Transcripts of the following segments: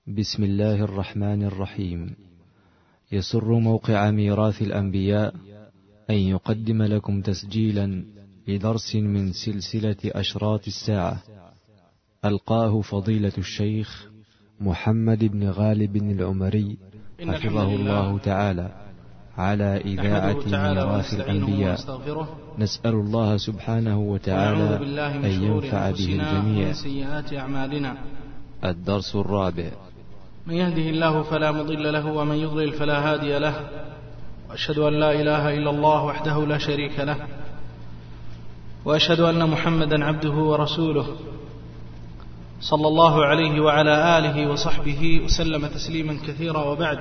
بسم الله الرحمن الرحيم. يسر موقع ميراث الأنبياء أن يقدم لكم تسجيلا لدرس من سلسلة أشراط الساعة ألقاه فضيلة الشيخ محمد بن غالب العمري حفظه الله تعالى على إذاعة ميراث الأنبياء. نسأل الله سبحانه وتعالى أن ينفع به الجميع. سيئات أعمالنا. الدرس الرابع. من يهده الله فلا مضل له ومن يضلل فلا هادي له، وأشهد أن لا إله إلا الله وحده لا شريك له، وأشهد أن محمدا عبده ورسوله صلى الله عليه وعلى آله وصحبه وسلم تسليما كثيرا، وبعد،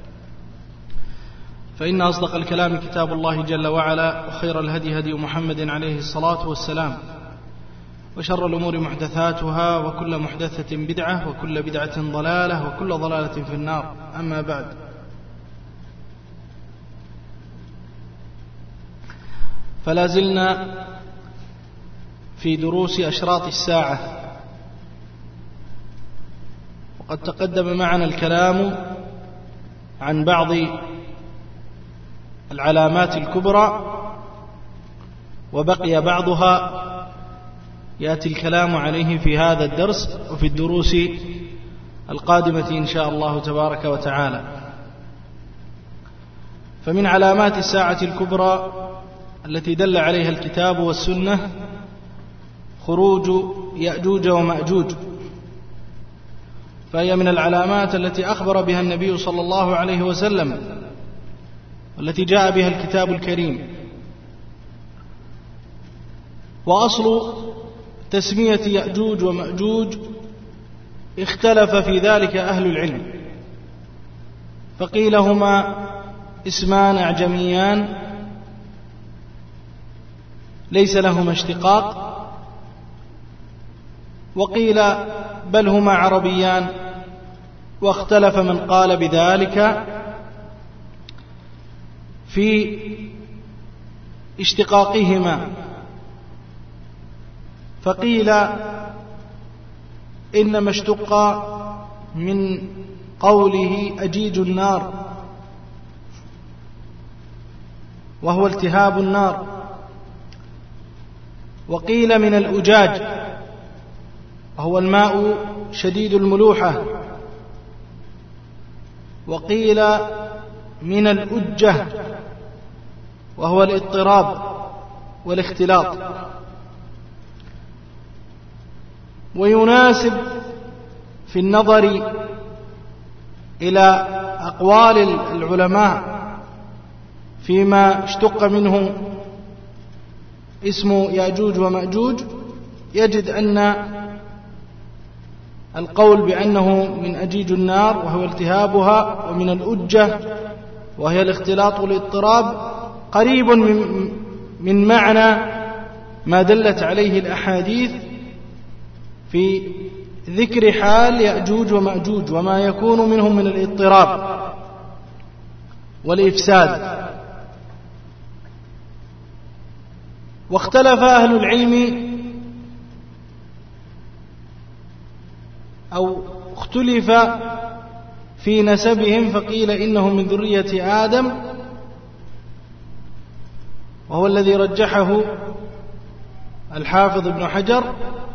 فإن أصدق الكلام كتاب الله جل وعلا، وخير الهدي هدي محمد عليه الصلاة والسلام، وشر الأمور محدثاتها، وكل محدثة بدعة، وكل بدعة ضلالة، وكل ضلالة في النار. أما بعد، فلا زلنا في دروس أشراط الساعة، وقد تقدم معنا الكلام عن بعض العلامات الكبرى، وبقي بعضها يأتي الكلام عليه في هذا الدرس وفي الدروس القادمة إن شاء الله تبارك وتعالى. فمن علامات الساعة الكبرى التي دل عليها الكتاب والسنة خروج يأجوج ومأجوج، فهي من العلامات التي أخبر بها النبي صلى الله عليه وسلم، والتي جاء بها الكتاب الكريم. وأصل تسمية يأجوج ومأجوج اختلف في ذلك أهل العلم، فقيل هما اسمان أعجميان ليس لهما اشتقاق، وقيل بل هما عربيان، واختلف من قال بذلك في اشتقاقهما، فقيل إنما اشتق من قوله أجيج النار، وهو التهاب النار، وقيل من الأجاج، وهو الماء شديد الملوحة، وقيل من الأجة، وهو الاضطراب والاختلاط. ويناسب في النظر إلى أقوال العلماء فيما اشتق منه اسم يأجوج ومأجوج، يجد أن القول بأنه من أجيج النار وهو التهابها، ومن الأجة وهي الاختلاط والاضطراب، قريب من معنى ما دلت عليه الأحاديث في ذكر حال يأجوج ومأجوج وما يكون منهم من الاضطراب والإفساد. واختلف أهل العلم، أو اختلف في نسبهم، فقيل إنهم من ذرية آدم، وهو الذي رجحه الحافظ ابن حجر،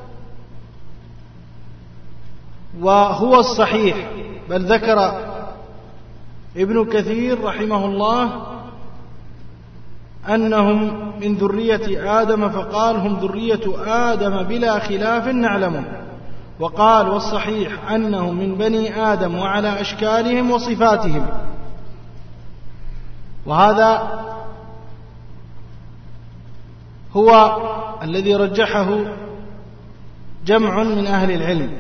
وهو الصحيح، بل ذكر ابن كثير رحمه الله أنهم من ذرية آدم، فقال هم ذرية آدم بلا خلاف نعلمه، وقال والصحيح أنهم من بني آدم وعلى أشكالهم وصفاتهم. وهذا هو الذي رجحه جمع من أهل العلم.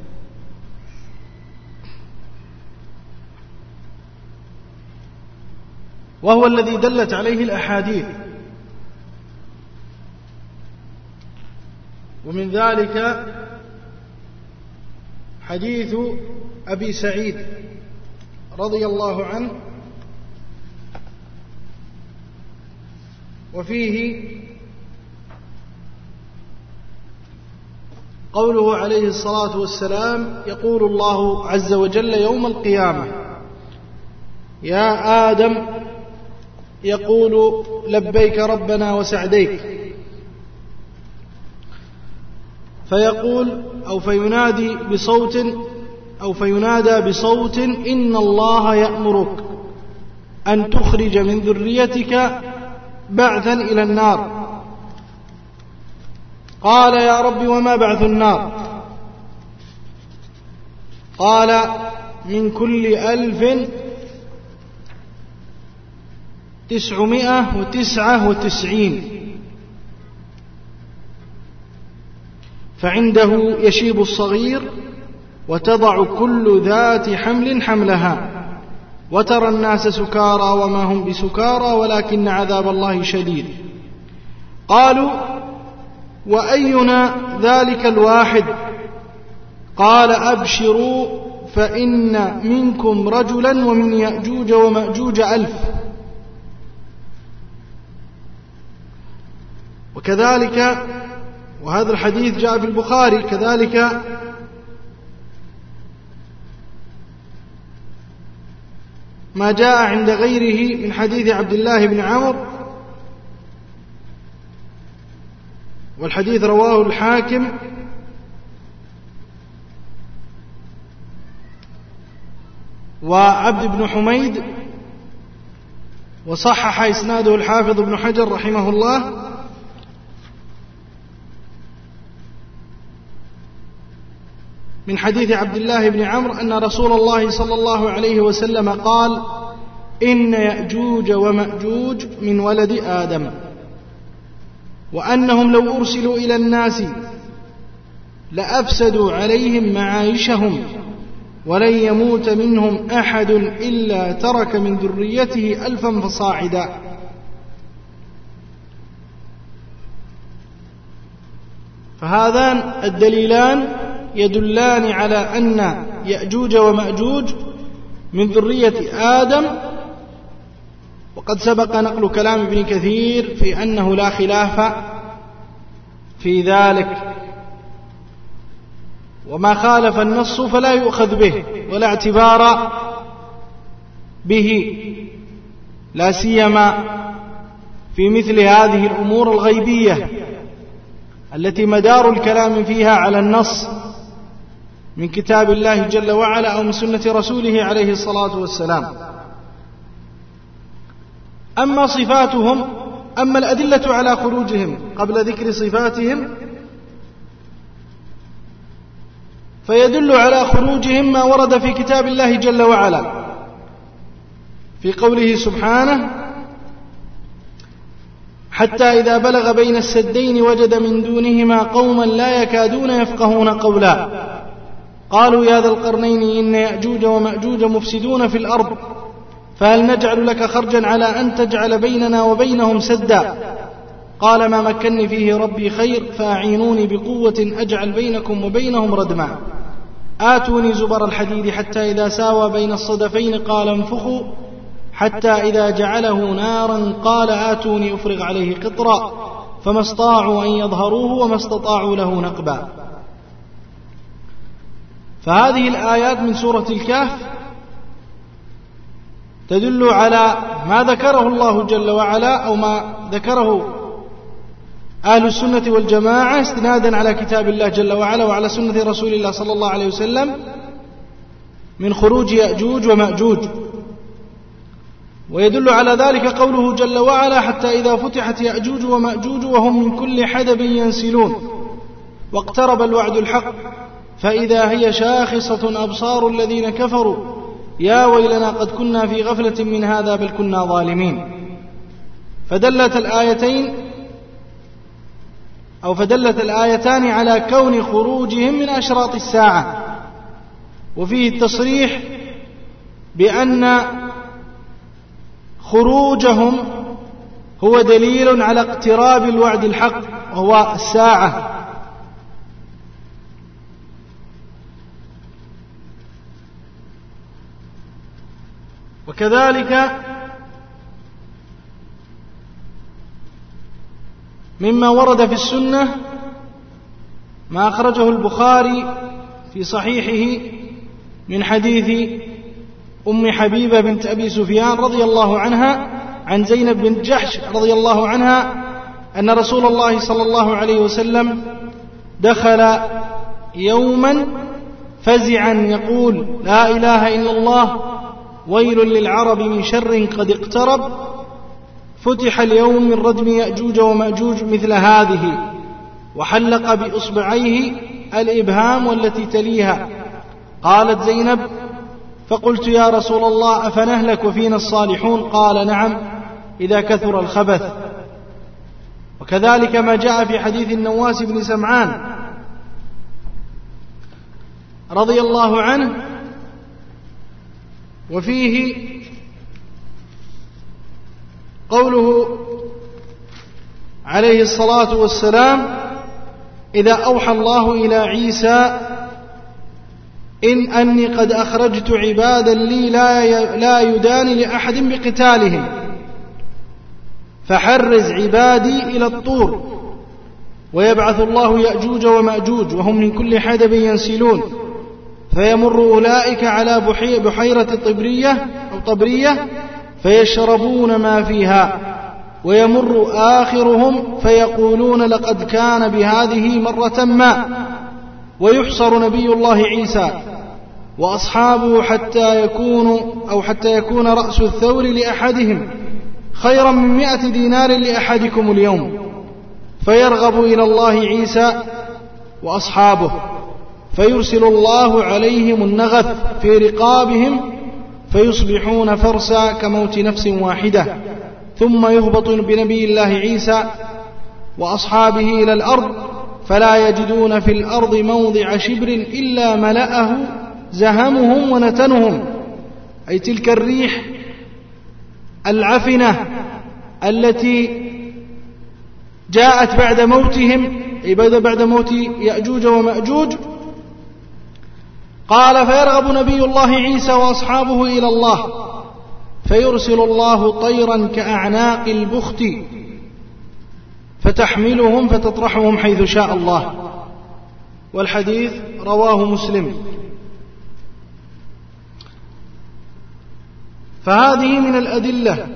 وهو الذي دلت عليه الأحاديث، ومن ذلك حديث أبي سعيد رضي الله عنه، وفيه قوله عليه الصلاة والسلام: يقول الله عز وجل يوم القيامة: يا آدم، يقول: لبيك ربنا وسعديك، فيقول فينادى بصوت: إن الله يأمرك أن تخرج من ذريتك بعثا إلى النار. قال: يا رب، وما بعث النار؟ قال: من كل 1999 فعنده يشيب الصغير، وتضع كل ذات حمل حملها، وترى الناس سكارى وما هم بسكارى ولكن عذاب الله شديد. قالوا: وأينا ذلك الواحد؟ قال: أبشروا، فإن منكم رجلا ومن يأجوج ومأجوج 1000. وكذلك، وهذا الحديث جاء في البخاري، كذلك ما جاء عند غيره من حديث عبد الله بن عمرو، والحديث رواه الحاكم وعبد بن حميد، وصحح إسناده الحافظ ابن حجر رحمه الله. من حديث عبد الله بن عمرو أن رسول الله صلى الله عليه وسلم قال: إن يأجوج ومأجوج من ولد آدم، وأنهم لو أرسلوا إلى الناس لأفسدوا عليهم معايشهم، ولن يموت منهم أحد إلا ترك من ذريته 1000 فصاعدا. فهذان الدليلان يدلان على أن يأجوج ومأجوج من ذرية آدم، وقد سبق نقل كلام ابن كثير في أنه لا خلاف في ذلك، وما خالف النص فلا يؤخذ به ولا اعتبار به، لا سيما في مثل هذه الأمور الغيبية التي مدار الكلام فيها على النص من كتاب الله جل وعلا أو من سنة رسوله عليه الصلاة والسلام. أما صفاتهم، أما الأدلة على خروجهم قبل ذكر صفاتهم، فيدل على خروجهم ما ورد في كتاب الله جل وعلا في قوله سبحانه: حتى إذا بلغ بين السدين وجد من دونهما قوما لا يكادون يفقهون قولا قالوا يا ذا القرنين إن يأجوج ومأجوج مفسدون في الأرض فهل نجعل لك خرجا على أن تجعل بيننا وبينهم سدا قال ما مكنني فيه ربي خير فأعينوني بقوة أجعل بينكم وبينهم ردما آتوني زبر الحديد حتى إذا ساوى بين الصدفين قال انفخوا حتى إذا جعله نارا قال آتوني أفرغ عليه قطرا فما استطاعوا أن يظهروه وما استطاعوا له نقبا. فهذه الآيات من سورة الكهف تدل على ما ذكره الله جل وعلا أو ما ذكره أهل السنة والجماعة استنادا على كتاب الله جل وعلا وعلى سنة رسول الله صلى الله عليه وسلم من خروج يأجوج ومأجوج. ويدل على ذلك قوله جل وعلا حتى إذا فتحت يأجوج ومأجوج وهم من كل حدب ينسلون واقترب الوعد الحق فإذا هي شاخصة أبصار الذين كفروا يا ويلنا قد كنا في غفلة من هذا بل كنا ظالمين. فدلت الآيتان على كون خروجهم من أشراط الساعة، وفيه التصريح بأن خروجهم هو دليل على اقتراب الوعد الحق وهو الساعة. وكذلك مما ورد في السنة ما أخرجه البخاري في صحيحه من حديث أم حبيبة بنت أبي سفيان رضي الله عنها عن زينب بنت جحش رضي الله عنها أن رسول الله صلى الله عليه وسلم دخل يوما فزعا يقول: لا إله إلا الله، ويل للعرب من شر قد اقترب. فتح اليوم من ردم يأجوج ومأجوج مثل هذه، وحلق بإصبعيه الإبهام والتي تليها. قالت زينب: فقلت: يا رسول الله، أفنهلك وفينا الصالحون؟ قال: نعم، إذا كثر الخبث. وكذلك ما جاء في حديث النواس بن سمعان رضي الله عنه، وفيه قوله عليه الصلاة والسلام: إذا أوحى الله إلى عيسى إن أني قد أخرجت عبادا لي لا يدان لأحد بقتالهم، فحرز عبادي إلى الطور، ويبعث الله يأجوج ومأجوج وهم من كل حدب ينسلون، فيمر أولئك على بحيرة طبرية فيشربون ما فيها، ويمر آخرهم فيقولون: لقد كان بهذه مرة ما. ويحصر نبي الله عيسى وأصحابه حتى يكون رأس الثور لأحدهم خيرا من 100 دينار لأحدكم اليوم، فيرغب إلى الله عيسى وأصحابه، فيرسل الله عليهم النغث في رقابهم فيصبحون فرسا كموت نفس واحدة، ثم يهبط بنبي الله عيسى وأصحابه إلى الأرض، فلا يجدون في الأرض موضع شبر إلا ملأه زهمهم ونتنهم، أي تلك الريح العفنة التي جاءت بعد موتهم، أي بعد موت يأجوج ومأجوج. قال: فيرغب نبي الله عيسى وأصحابه إلى الله، فيرسل الله طيرا كأعناق البخت فتحملهم فتطرحهم حيث شاء الله. والحديث رواه مسلم. فهذه من الأدلة.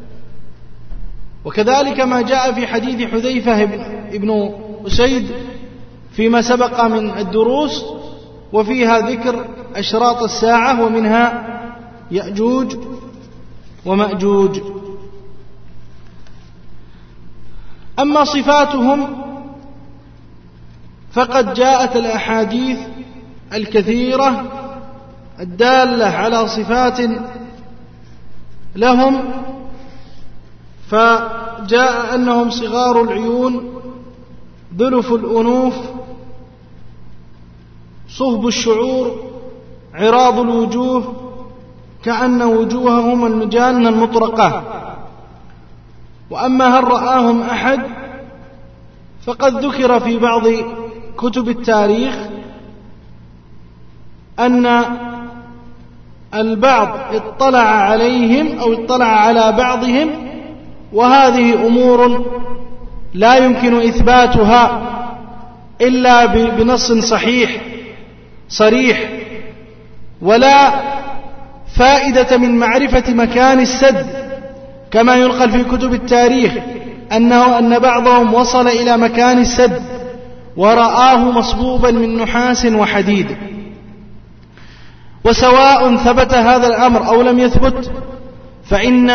وكذلك ما جاء في حديث حذيفة ابن أسيد فيما سبق من الدروس، وفيها ذكر أشراط الساعة، ومنها يأجوج ومأجوج. أما صفاتهم فقد جاءت الأحاديث الكثيرة الدالة على صفات لهم، فجاء أنهم صغار العيون، ذلف الأنوف، صهب الشعور، عراض الوجوه، كأن وجوههم المجان المطرقة. وأما هل رآهم أحد فقد ذكر في بعض كتب التاريخ أن البعض اطلع عليهم أو اطلع على بعضهم، وهذه أمور لا يمكن إثباتها إلا بنص صريح، ولا فائدة من معرفة مكان السد، كما ينقل في كتب التاريخ أن بعضهم وصل إلى مكان السد ورآه مصبوبا من نحاس وحديد. وسواء ثبت هذا الأمر أو لم يثبت، فإن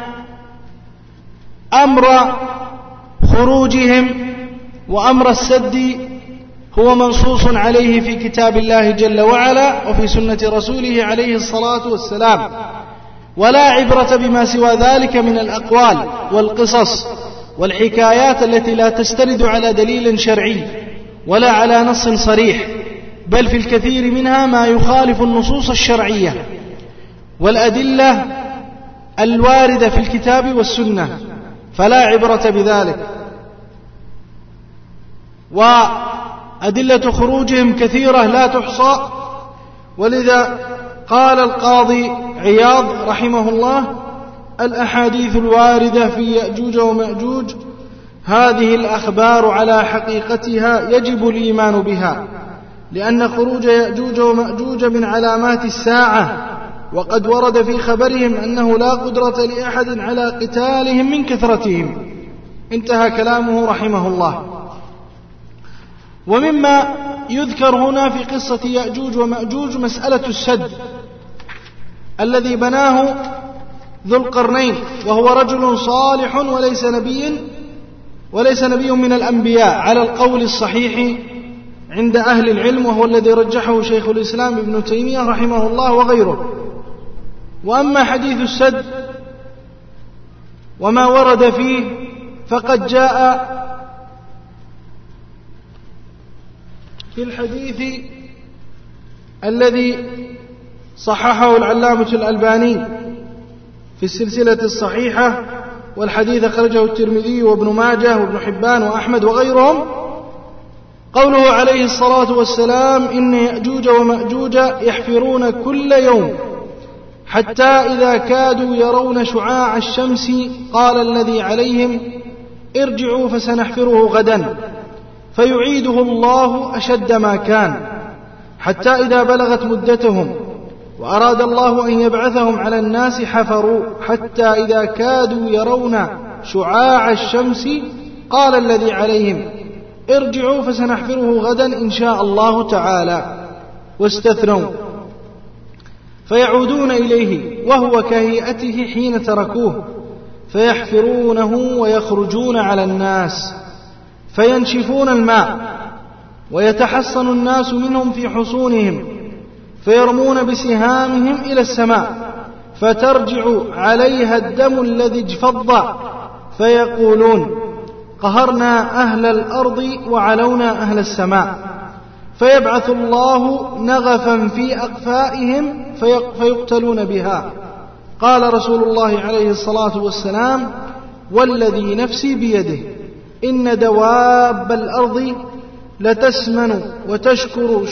أمر خروجهم وأمر السد هو منصوص عليه في كتاب الله جل وعلا وفي سنة رسوله عليه الصلاة والسلام، ولا عبرة بما سوى ذلك من الأقوال والقصص والحكايات التي لا تستند على دليل شرعي ولا على نص صريح، بل في الكثير منها ما يخالف النصوص الشرعية والأدلة الواردة في الكتاب والسنة، فلا عبرة بذلك. وأدلة خروجهم كثيرة لا تحصى، ولذا قال القاضي عياض رحمه الله: الأحاديث الواردة في يأجوج ومأجوج هذه الأخبار على حقيقتها يجب الإيمان بها، لأن خروج يأجوج ومأجوج من علامات الساعة، وقد ورد في خبرهم أنه لا قدرة لأحد على قتالهم من كثرتهم. انتهى كلامه رحمه الله. ومما يذكر هنا في قصة يأجوج ومأجوج مسألة السد الذي بناه ذو القرنين، وهو رجل صالح وليس نبي من الأنبياء على القول الصحيح عند أهل العلم، وهو الذي رجحه شيخ الإسلام ابن تيمية رحمه الله وغيره. وأما حديث السد وما ورد فيه فقد جاء في الحديث الذي صححه العلامة الألباني في السلسلة الصحيحة، والحديث أخرجه الترمذي وابن ماجه وابن حبان وأحمد وغيرهم، قوله عليه الصلاة والسلام: إن يأجوج ومأجوج يحفرون كل يوم حتى إذا كادوا يرون شعاع الشمس قال الذي عليهم: ارجعوا فسنحفره غدا، فيعيده الله أشد ما كان، حتى إذا بلغت مدتهم وأراد الله أن يبعثهم على الناس حفروا حتى إذا كادوا يرون شعاع الشمس قال الذي عليهم: ارجعوا فسنحفره غدا إن شاء الله تعالى، واستثنوا، فيعودون إليه وهو كهيئته حين تركوه، فيحفرونه ويخرجون على الناس فينشفون الماء، ويتحصن الناس منهم في حصونهم، فيرمون بسهامهم إلى السماء، فترجع عليها الدم الذي اجفض، فيقولون: قهرنا أهل الأرض وعلونا أهل السماء، فيبعث الله نغفا في أقفائهم فيقتلون بها. قال رسول الله عليه الصلاة والسلام: والذي نفسي بيده إن دواب الأرض لتسمن وتشكر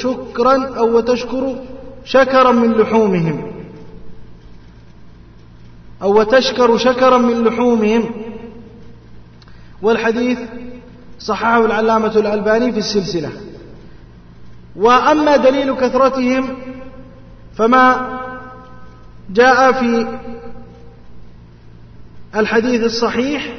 شكرا من لحومهم، أو وتشكر شكرا من لحومهم. والحديث صححه العلامة الألباني في السلسلة. وأما دليل كثرتهم فما جاء في الحديث الصحيح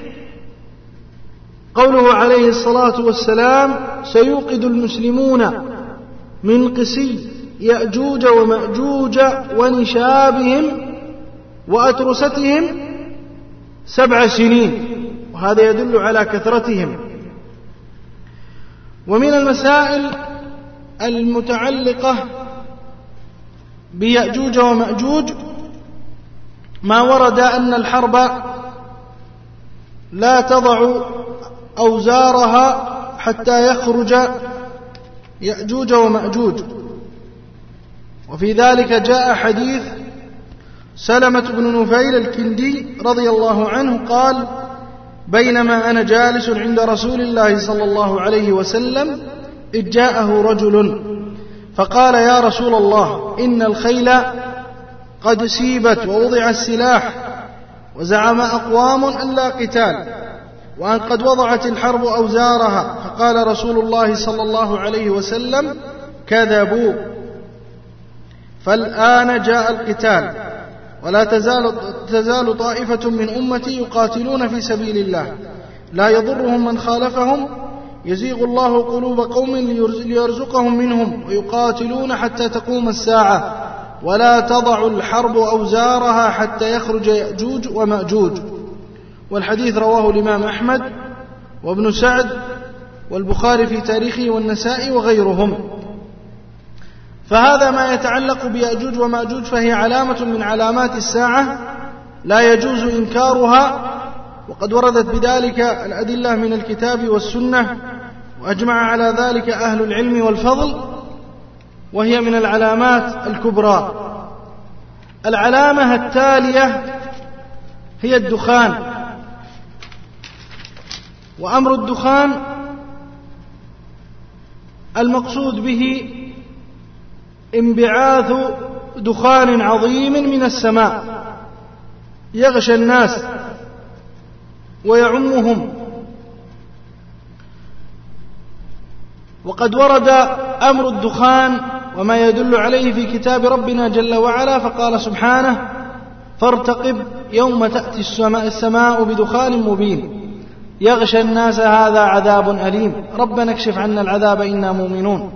قوله عليه الصلاة والسلام: سيوقد المسلمون من قسي يأجوج ومأجوج ونشابهم وأترستهم 7 سنين، وهذا يدل على كثرتهم. ومن المسائل المتعلقة بيأجوج ومأجوج ما ورد أن الحرب لا تضع أوزارها حتى يخرج يأجوج ومأجوج، وفي ذلك جاء حديث سلمة بن نفيل الكندي رضي الله عنه قال: بينما أنا جالس عند رسول الله صلى الله عليه وسلم إذ جاءه رجل فقال: يا رسول الله، إن الخيل قد سيبت ووضع السلاح، وزعم أقوام أن لا قتال، وأن قد وضعت الحرب أوزارها. فقال رسول الله صلى الله عليه وسلم: كذبوا، فالآن جاء القتال، ولا تزال طائفة من أمتي يقاتلون في سبيل الله لا يضرهم من خالفهم، يزيغ الله قلوب قوم ليرزقهم منهم، ويقاتلون حتى تقوم الساعة، ولا تضع الحرب أوزارها حتى يخرج يأجوج ومأجوج. والحديث رواه الإمام أحمد وابن سعد والبخاري في تاريخه والنسائي وغيرهم. فهذا ما يتعلق بيأجوج ومأجوج، فهي علامة من علامات الساعة لا يجوز إنكارها، وقد وردت بذلك الأدلة من الكتاب والسنة، وأجمع على ذلك أهل العلم والفضل، وهي من العلامات الكبرى. العلامة التالية هي الدخان. وأمر الدخان المقصود به انبعاث دخان عظيم من السماء يغشى الناس ويعمهم وقد ورد أمر الدخان وما يدل عليه في كتاب ربنا جل وعلا، فقال سبحانه: فارتقب يوم تأتي السماء بدخان مبين يغشى الناس هذا عذاب أليم ربنا اكشف عنا العذاب إنا مؤمنون.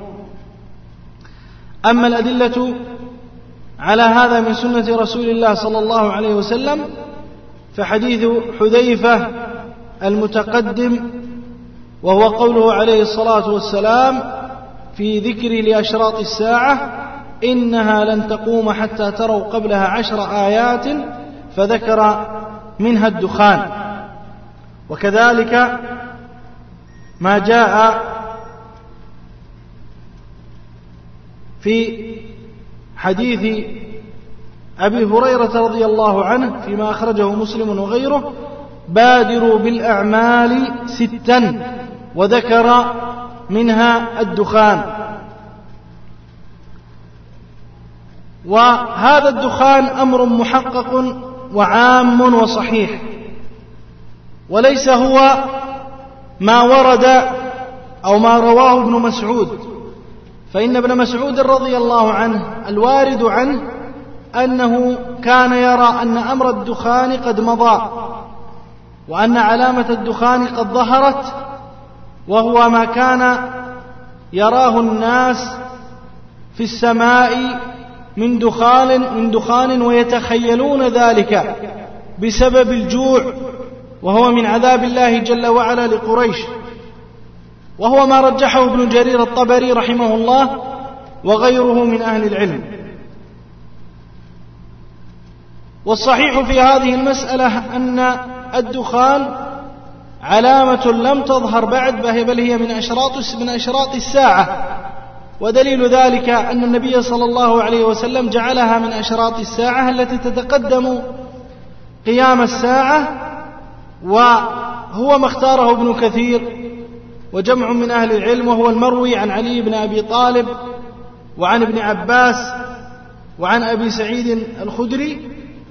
أما الأدلة على هذا من سنة رسول الله صلى الله عليه وسلم فحديث حذيفة المتقدم، وهو قوله عليه الصلاة والسلام في ذكر لأشراط الساعة: إنها لن تقوم حتى تروا قبلها 10 آيات، فذكر منها الدخان. وكذلك ما جاء في حديث أبي هريرة رضي الله عنه فيما أخرجه مسلم وغيره: بادروا بالأعمال 6، وذكر منها الدخان. وهذا الدخان أمر محقق وعام وصحيح، وليس هو ما ورد أو ما رواه ابن مسعود، فإن ابن مسعود رضي الله عنه الوارد عنه أنه كان يرى أن أمر الدخان قد مضى، وأن علامة الدخان قد ظهرت، وهو ما كان يراه الناس في السماء من دخان ويتخيلون ذلك بسبب الجوع، وهو من عذاب الله جل وعلا لقريش، وهو ما رجحه ابن جرير الطبري رحمه الله وغيره من أهل العلم. والصحيح في هذه المسألة أن الدخان علامة لم تظهر بعد، بل هي من أشراط الساعة، ودليل ذلك أن النبي صلى الله عليه وسلم جعلها من أشراط الساعة التي تتقدم قيام الساعة، وهو ما اختاره ابن كثير وجمع من أهل العلم، وهو المروي عن علي بن أبي طالب وعن ابن عباس وعن أبي سعيد الخدري،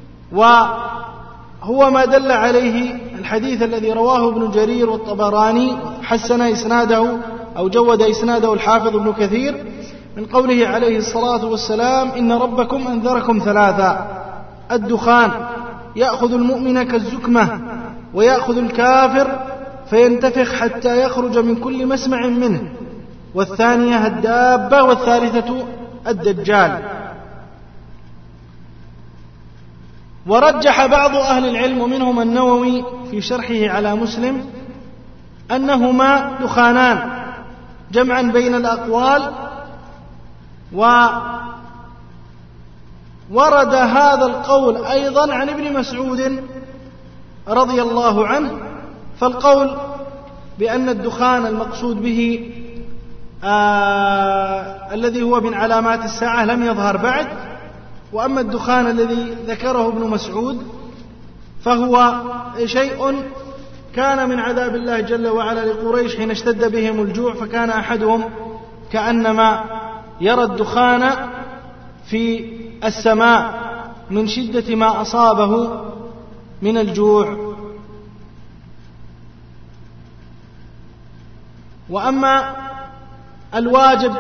وهو ما دل عليه الحديث الذي رواه ابن جرير والطبراني حسن إسناده أو جود إسناده الحافظ ابن كثير من قوله عليه الصلاة والسلام: إن ربكم أنذركم 3: الدخان يأخذ المؤمن كالزكمة، ويأخذ الكافر فينتفخ حتى يخرج من كل مسمع منه، والثانية الدابة، والثالثة الدجال. ورجح بعض أهل العلم منهم النووي في شرحه على مسلم أنهما دخانان، جمعا بين الأقوال. وورد هذا القول أيضا عن ابن مسعود رضي الله عنه، فالقول بأن الدخان المقصود به الذي هو من علامات الساعة لم يظهر بعد، وأما الدخان الذي ذكره ابن مسعود فهو شيء كان من عذاب الله جل وعلا لقريش حين اشتد بهم الجوع، فكان أحدهم كأنما يرى الدخان في السماء من شدة ما أصابه من الجوع. وأما الواجب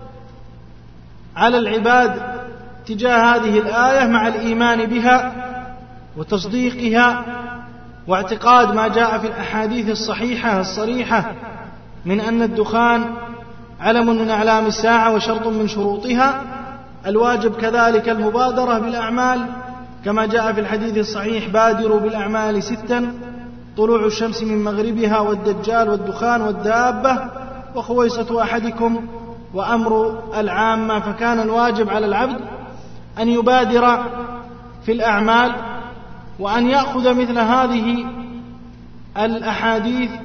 على العباد تجاه هذه الآية مع الإيمان بها وتصديقها واعتقاد ما جاء في الأحاديث الصحيحة الصريحة من أن الدخان علم من أعلام الساعة وشرط من شروطها، الواجب كذلك المبادرة بالأعمال كما جاء في الحديث الصحيح: بادروا بالأعمال 6: طلوع الشمس من مغربها، والدجال، والدخان، والدابة، وخويصة أحدكم، وأمر العامة. فكان الواجب على العبد أن يبادر في الأعمال، وأن يأخذ مثل هذه الأحاديث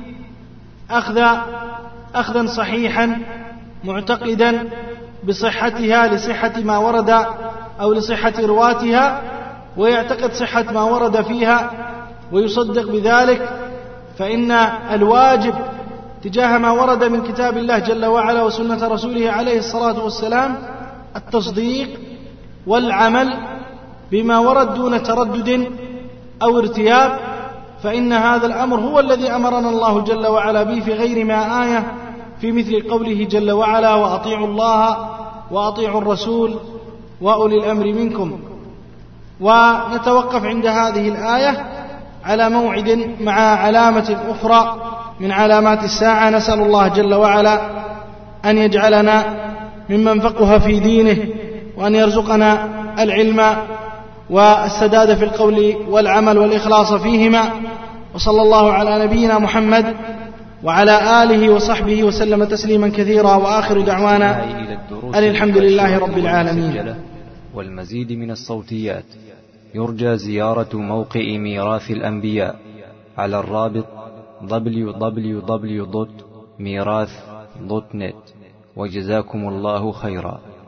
أخذا صحيحا معتقدا بصحتها لصحة ما ورد أو لصحة رواتها، ويعتقد صحة ما ورد فيها ويصدق بذلك. فإن الواجب تجاه ما ورد من كتاب الله جل وعلا وسنة رسوله عليه الصلاة والسلام التصديق والعمل بما ورد دون تردد أو ارتياب، فإن هذا الأمر هو الذي أمرنا الله جل وعلا به في غير ما آية في مثل قوله جل وعلا: وأطيعوا الله وأطيعوا الرسول وأولي الأمر منكم. ونتوقف عند هذه الآية على موعد مع علامة أخرى من علامات الساعة. نسأل الله جل وعلا أن يجعلنا ممن فقه في دينه، وأن يرزقنا العلم والسداد في القول والعمل والإخلاص فيهما. وصلى الله على نبينا محمد وعلى آله وصحبه وسلم تسليما كثيرا، وآخر دعوانا أن الحمد لله رب العالمين. والمزيد من الصوتيات يرجى زيارة موقع ميراث الأنبياء على الرابط www.mirath.net. وجزاكم الله خيرا.